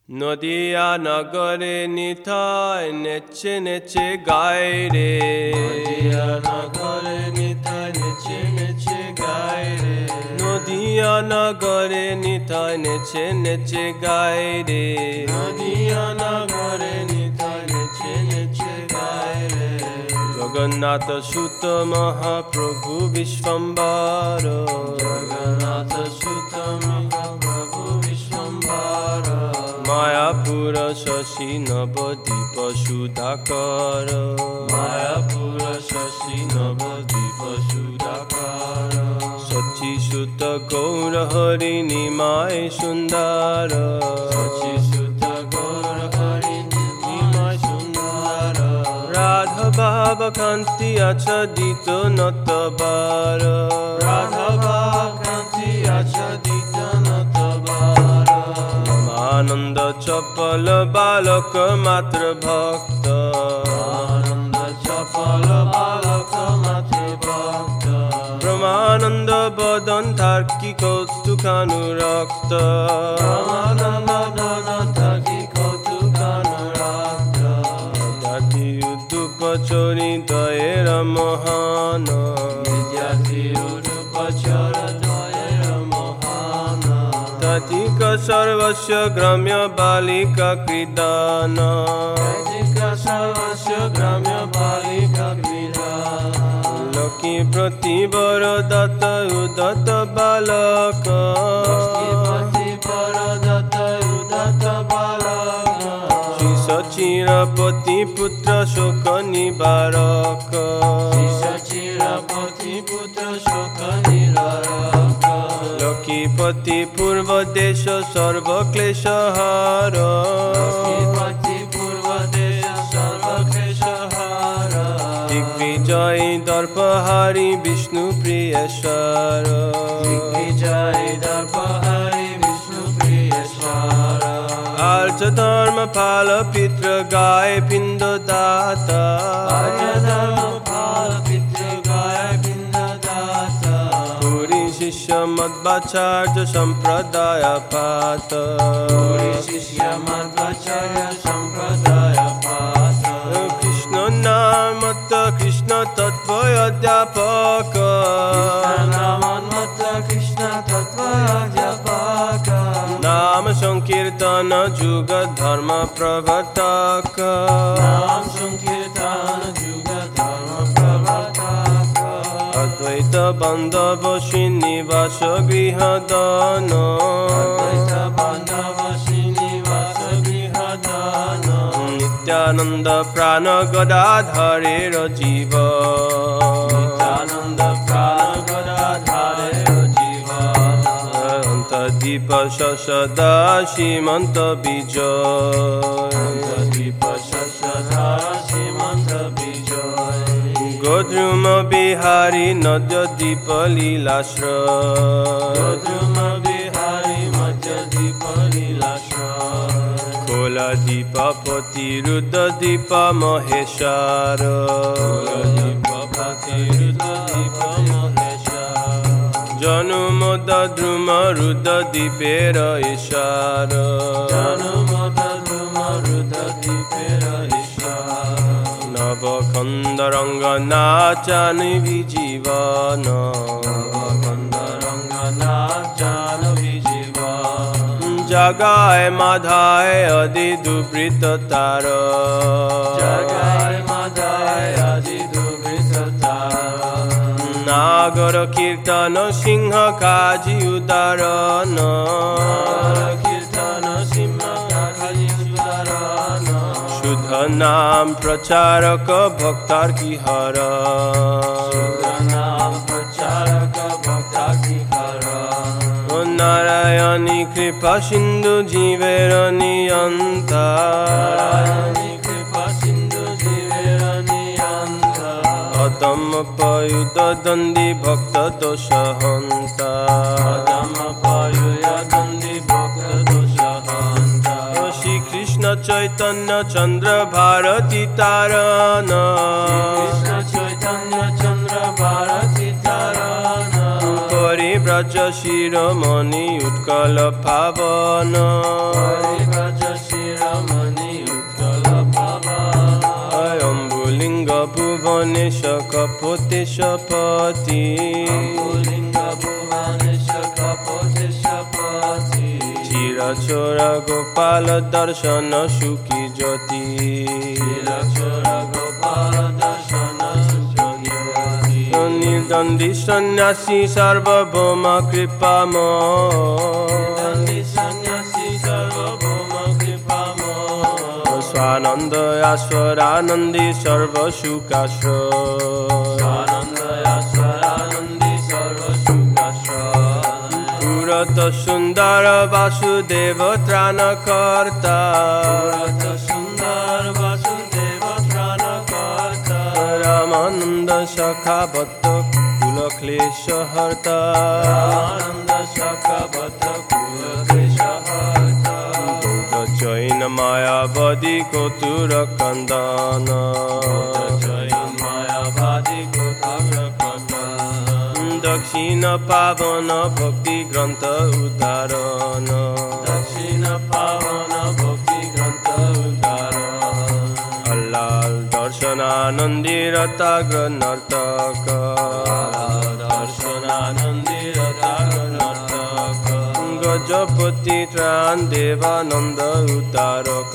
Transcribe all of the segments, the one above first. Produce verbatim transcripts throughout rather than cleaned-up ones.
নদিয়া নগরে নিতাই নেচে নেচে গায় রে, নদিয়া নগরে নিতাই নেচে নেচে গায় রে, নদিয়া নগরে নিতাই নেচে নেচে গায় রে, নদিয়া নগরে নিতাই নেচে নেচে গায় রে। জগন্নাথ সুত মহাপ্রভু বিশ্বম্বর, জগন্নাথ সুত মহাপ্রভু বিশ্বম্বর, মায়াপুর শশী নবদ্বীপ সুধাকর, মায়াপুর শশী নবদ্বীপ সুধাকর, সচি সুত গৌর হরি নিমায় সুন্দর, সচি সুত গৌর হরি নিমায় সুন্দর, রাধবাব কান্তি আচ্ছাদিত নতবার, রাধবা কান্তি আচ্ছাদিত নতবার, আনন্দ চপল বালক মাত্র ভক্ত, আনন্দ চপল বালক মাতৃ ভক্ত, ব্রহ্মানন্দ বদন তার্কি কৌতুকানুরক্ত, ব্রহ্মানন্দ বদন তার্কি কৌতুকানুরক্ত, জাতি উদ্দুপ চরিতয়ের মহান, বিদ্যার্থী উরূপচর দ্বয়ের মহান, ততিক সর্বস্ব গ্রাম্য বালিকা ক্রীড়ান, বৈদিকা সর্বস্ব গ্রাম্য বালিকা ক্রীড়া, লক্ষ্মী প্রতিবর দত্ত উদত বালক, লক্ষ্মীপতি পরদত্ত উদত্ত বালক, শ্রী সচিরপতি পুত্র শোক নিবারক, চিরপতি পুত্র শোক নিবারক, লক্ষ্মীপতি পূর্ব দেশ সর্বক্লেশ হার, লক্ষ্মীপতি পূর্ব দেশ সর্বক্লেশ হার, দিগ্বিজয় দর্পহারি বিষ্ণু প্রিয়েশ্বর, দিগ্বিজয় দর্পহারি বিষ্ণু প্রিয়েশ্বর, আর্য ধর্ম পাল পিতৃ গায় পিণ্ড দাতা, আর্য ধর্ম পাল পিতৃ গায় পিণ্ড দাতা, পুরী শিষ্য মধ্বাচার্য সম্প্রদায় পাত, পুরী শিষ্য মধ্বাচার্য সম্প্রদায় পাত, কৃষ্ণ নামত কৃষ্ণ তত্ত্ব অধ্যাপক, নামন্মত্ত কৃষ্ণ তত্ত্ব অধ্যাপক, নাম সংকীর্তন যুগ ধর্ম প্রবর্তক, নাম সংকীর্তন যুগ ধর্ম প্রবর্তক, অদ্বৈত বান্ধব শ্রীনিবাস গৃহদান, অদ্বৈত বান্ধব শ্রীনিবাস গৃহদান, নিত্যানন্দ প্রাণ গদাধরের জীব, নিত্যানন্দ প্রাণ গদাধরের জীবন, অন্তর্দীপ সদা সীমন্ত বিজয়, দীপ সদা সীমন্ত বিজয়, গোদ্রুম বিহারী নদ্যদ্বীপ লীলাশ্রয়, গৌতম বিহারী মধ্য দীপ লীলাশ্রয়, খোলা দীপ পতি রুদ্র দীপ মহেশ্বর, দীপ পতি রুদ্র দীপ মহেশ্বর, জনুমদ দ্রুম রুদ্র দীপের ঈশ্বর, জনমদ দ্রুম রুদ্র দীপের ঈশ্বর, নবখণ্ড রঙ্গ নাচানি বিজীবন, নবখণ্ড রঙ্গ নাচানবি জীবন, জগায় মাধায় অদি দুবৃত তার, জগায় মাদায় আদি দুর্বৃত তার, নাগর কীর্তন সিংহ কাজী উদারণ, কীর্তন সিংহ কাজী উদারণ, শুদ্ধ নাম প্রচারক ভক্তার কি হর, নাম প্রচারক ভক্তা কি হর, ও নারায়ণী কৃপা সিন্ধু জীবের নিয়ন্তা, নারায়ণী কৃপা সিন্ধু জীবের নিয়ন্তা, অদম পয়ুত দণ্ডী ভক্ত দোষ হন্তা, পদম পয়ুয় দণ্ডী ভক্ত দোষ হন্তা, ও শ্রীকৃষ্ণ চৈতন্য চন্দ্র ভারতী তারণ, কৃষ্ণ চৈতন্য চন্দ্র ভারতী তারণ, পরিব্রজ শিরোমণি উৎকল পাবন, পরিব্রজ ভুবনেশ কপোতেশ পতি অঙ্কুলিঙ্গ ভুবনেশ কপোতেশ পতি চিরচোর গোপাল দর্শন সুখী জ্যোতি চিরচোর গোপাল দর্শন সুখী জ্যোতি নির্দ্বন্দ্বী সন্ন্যাসী সার্বভৌম কৃপাময় দণ্ডী সন্ন্যাসী সর্বভৌম কৃপাময় স্বানন্দ আশ্বরানন্দী সর্বসুখাশ্রয় আনন্দ আশ্বরানন্দী সর্বসুখাশ্রয় পুরত সুন্দর বাসুদেব ত্রাণকর্তা পুরত সুন্দর বাসুদেব ত্রাণকর্তা রামানন্দ সখা ভক্ত কুল ক্লেশ হর্তা আনন্দ সখবত কুল কৃষ্ণহর্তা বৌদ্ধ জৈন মায়াবাদী কতুর কন্দন জয় মায়াবাদী গোতাগ্র কন্দন দক্ষিণ পাবন ভক্তি গ্রন্থ উদাহরণ দক্ষিণ পাবন ভক্তি গ্রন্থ উদাহরণ আল্লাহ দর্শনানন্দী রতাগ্র নর্তক দর্শনানন্দীর নর্তক গজপতি ত্রাণ দেবানন্দ উদ্ধারক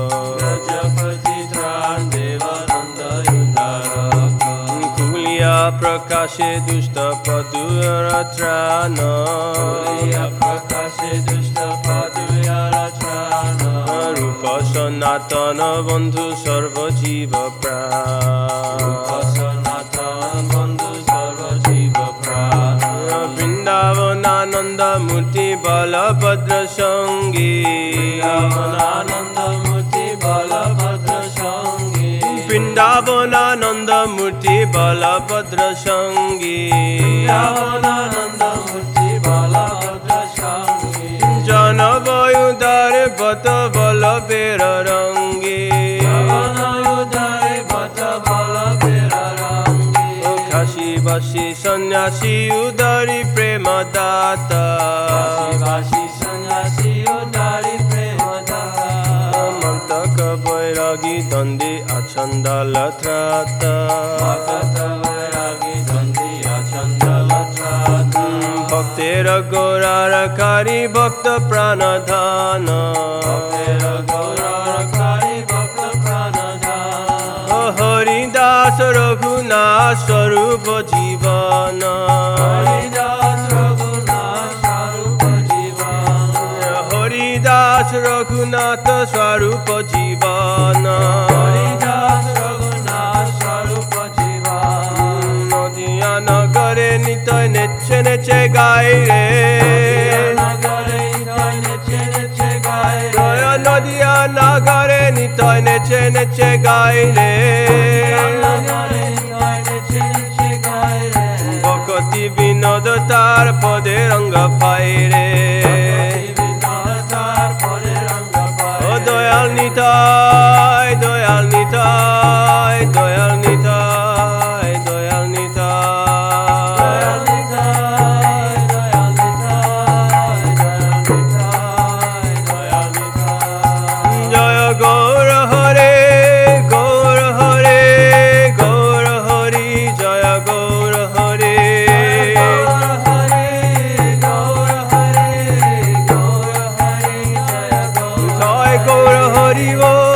গজপতি ত্রাণ দেবানন্দ উদ্ধারক কুলিয়া প্রকাশে দুষ্ট পদুর ত্রাণ কুলিয়া প্রকাশে দুষ্ট পদুয়ার ত্রাণ রূপ সনাতন বন্ধু সর্বজীব প্রাণ সনাতন বন্ধু সর্বজীব প্রাণ বৃন্দাবনানন্দ মূর্তি বলভদ্র সঙ্গী আনন্দ মূর্তি বলভদ্র সঙ্গী বৃন্দাবনানন্দ মূর্তি বলভদ্র সঙ্গী আনন্দ মূর্তি বলভদ্র সঙ্গী জনবয়ুদার বত বলবের রঙ্গী জনউদারে বত বলবের রঙ্গী ও কাশীবাসী সন্ন্যাসী উদারি প্রেম দাতা কাশীবাসী সন্ন্যাসী উদারি প্রেম দাতা মন্তক বৈরাগী দ্বন্দ্বী আছন্দল ত্রাতা ভগত বৈরাগী দ্বন্দ্বী অচঞ্চল ত্রাতা ভক্তের গৌরারকারী ভক্ত প্রাণধান ভক্তের গৌরবকারী ভক্ত প্রাণধান ও হরিদাস রঘুনাথ স্বরূপ জীবন হরিদাস রঘুনাথ স্বরূপ জীবন হরিদাস রঘুনাথ স্বরূপ জীবন হরিদাস রঘুনাথ স্বরূপ জীবন নদিয়া নগরে নিতয় নেচে নেচে গাই রে নগরে নিতয় নেচে নেচে গায় রে জয় নদিয়া নগরে নিতয় নেচে নেচে গাই রে নগরে নিতয় নেচে নেচে গায় রে ভকতি বিনোদ তার পদে রঙ্গ পাই রে তার পরে রঙ্গ পায় ও দয়াল নিতাই দয়াল নিতাই দয়াল নিতাই দয়াল নিতাই দয়াল নিতাই দয়াল নিতাই দয়াল নিতাই দয়াল নিতাই জয় গৌর হরে গৌর হরে গৌর হরি জয় গৌর হরে গৌর হরে গৌর হরে গৌর হরে জয় গৌর জয় গৌর হরি ও